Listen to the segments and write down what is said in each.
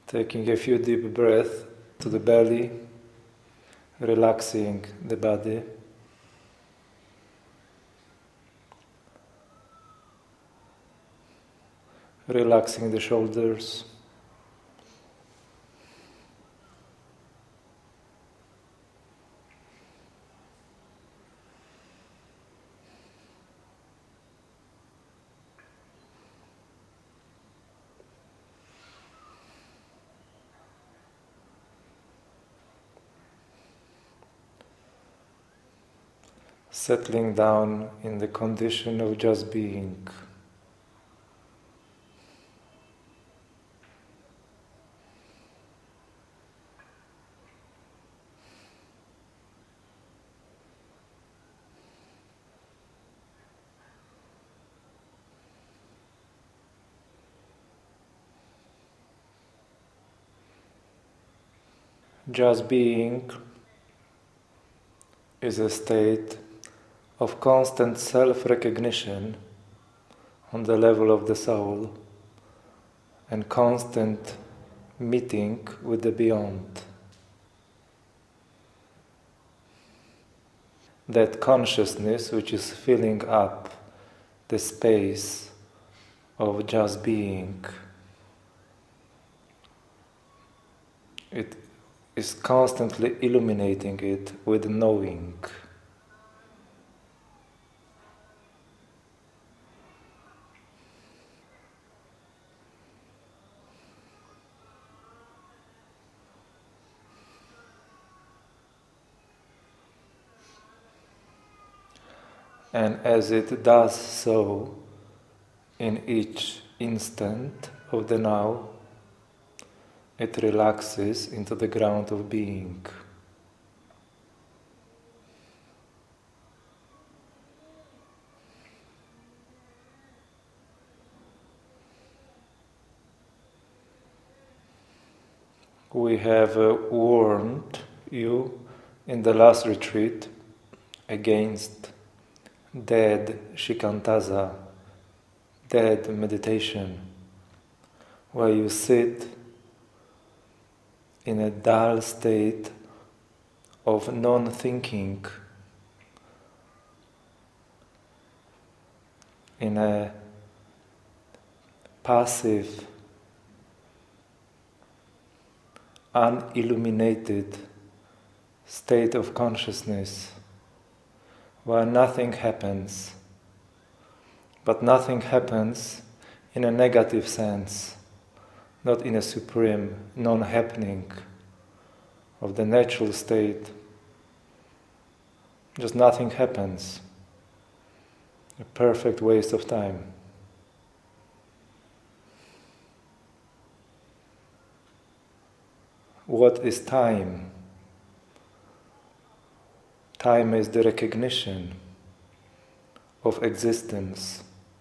Taking a few deep breaths to the belly, relaxing the body. Relaxing the shoulders. Settling down in the condition of just being. Just being is a state of constant self-recognition on the level of the soul and constant meeting with the beyond. That consciousness which is filling up the space of just being, it is constantly illuminating it with knowing. And as it does so in each instant of the now, it relaxes into the ground of being. We have warned you in the last retreat against dead shikantaza, dead meditation, where you sit in a dull state of non-thinking, in a passive, unilluminated state of consciousness, where nothing happens. But nothing happens in a negative sense, not in a supreme non-happening of the natural state. Just nothing happens. A perfect waste of time. What is time? Time is the recognition of existence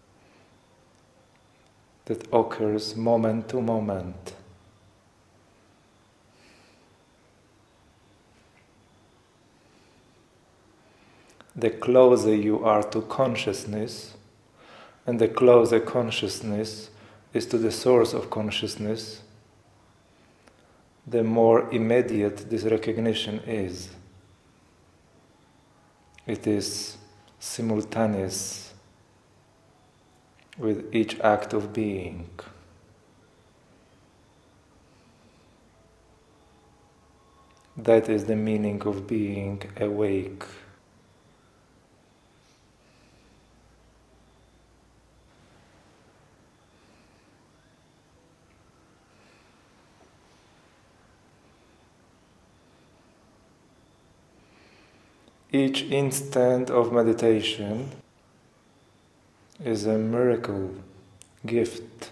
that occurs moment to moment. The closer you are to consciousness, and the closer consciousness is to the source of consciousness, the more immediate this recognition is. It is simultaneous with each act of being. That is the meaning of being awake. Each instant of meditation is a miracle gift.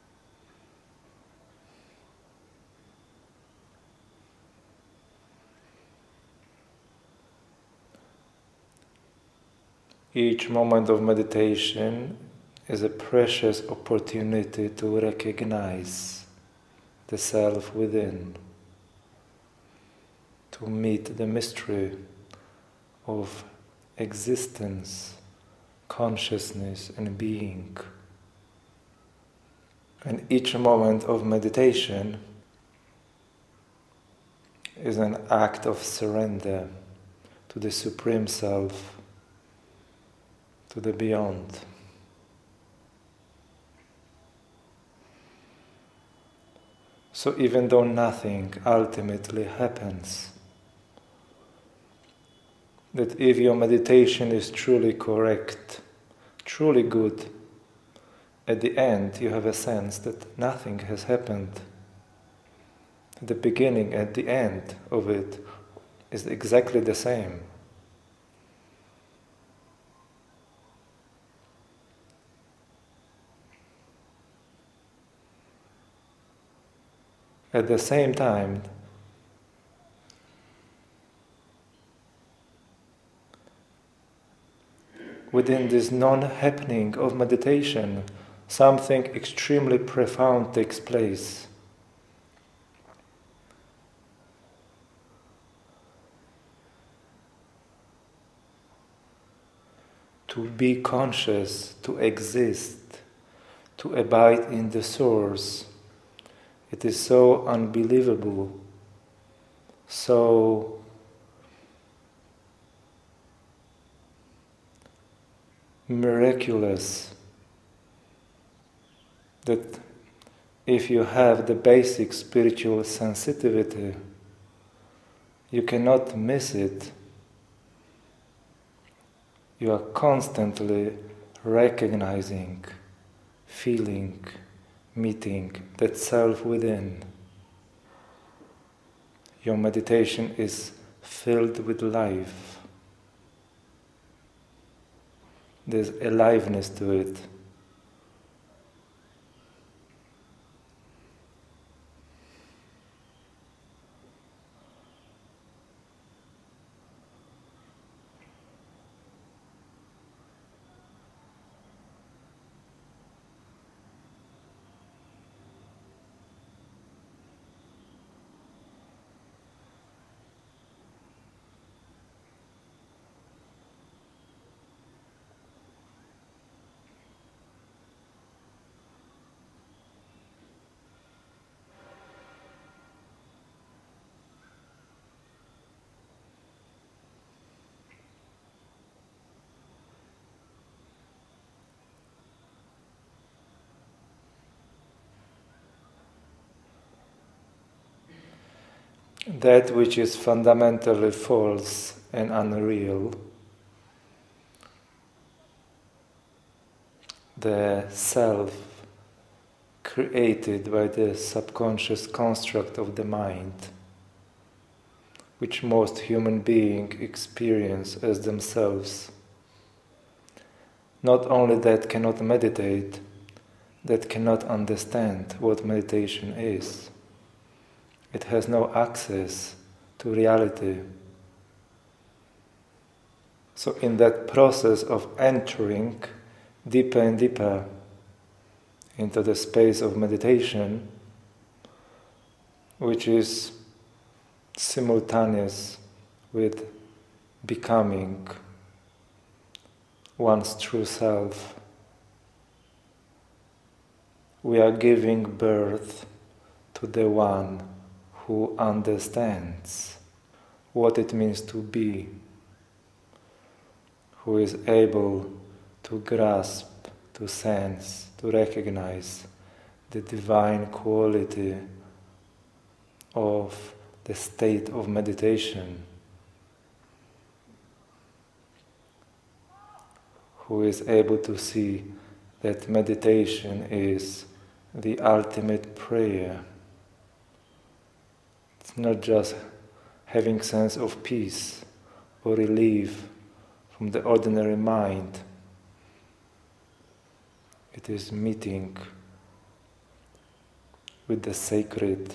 Each moment of meditation is a precious opportunity to recognize the self within, to meet the mystery of existence, consciousness and being. And each moment of meditation is an act of surrender to the Supreme Self, to the beyond. So even though nothing ultimately happens, that if your meditation is truly correct, truly good, at the end you have a sense that nothing has happened. The beginning and the end of it is exactly the same. At the same time, within this non-happening of meditation, something extremely profound takes place. To be conscious, to exist, to abide in the source, it is so unbelievable, so miraculous, that if you have the basic spiritual sensitivity, you cannot miss it. You are constantly recognizing, feeling, meeting that self within. Your meditation is filled with life. There's aliveness to it. That which is fundamentally false and unreal, the self created by the subconscious construct of the mind, which most human beings experience as themselves. Not only that cannot meditate, that cannot understand what meditation is. It has no access to reality. So in that process of entering deeper and deeper into the space of meditation, which is simultaneous with becoming one's true self, we are giving birth to the one who understands what it means to be, who is able to grasp, to sense, to recognize the divine quality of the state of meditation, who is able to see that meditation is the ultimate prayer. It's not just having sense of peace or relief from the ordinary mind. It is meeting with the sacred.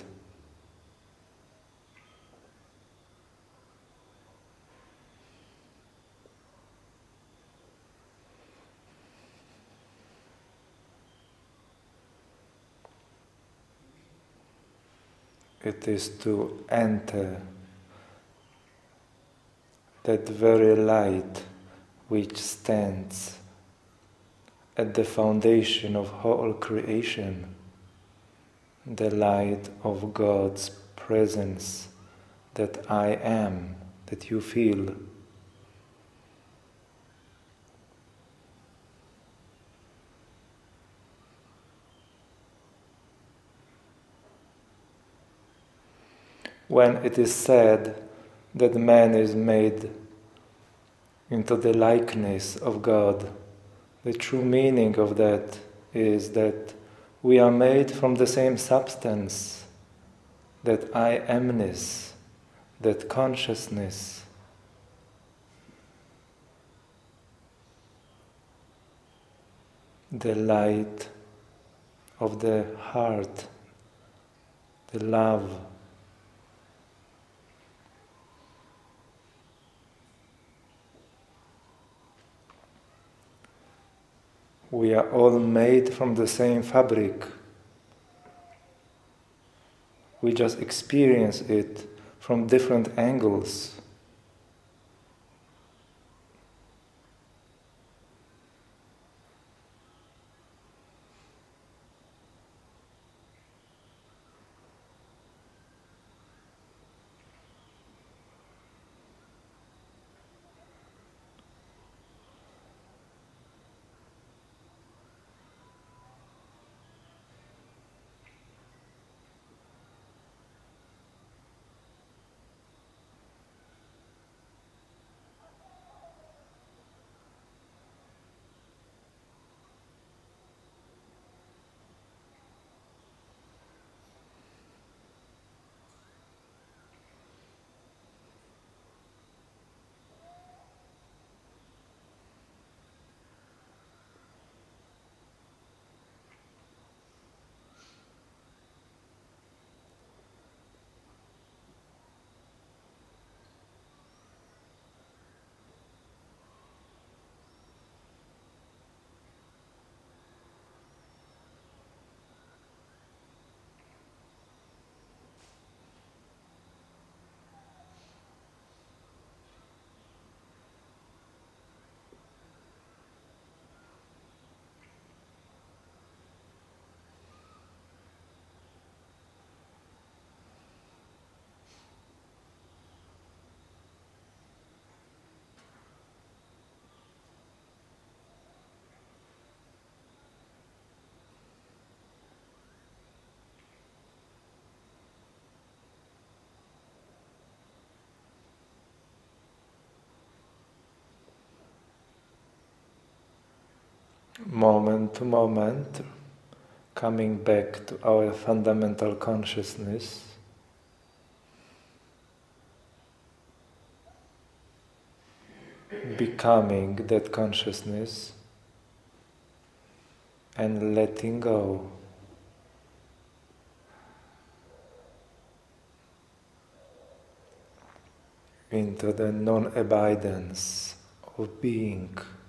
It is to enter that very light which stands at the foundation of whole creation, the light of God's presence, that I am, that you feel. When it is said that man is made into the likeness of God, the true meaning of that is that we are made from the same substance, that I amness, that consciousness. The light of the heart, the love. We are all made from the same fabric. We just experience it from different angles. Moment to moment, coming back to our fundamental consciousness, becoming that consciousness and letting go. Into the non-abidance of being.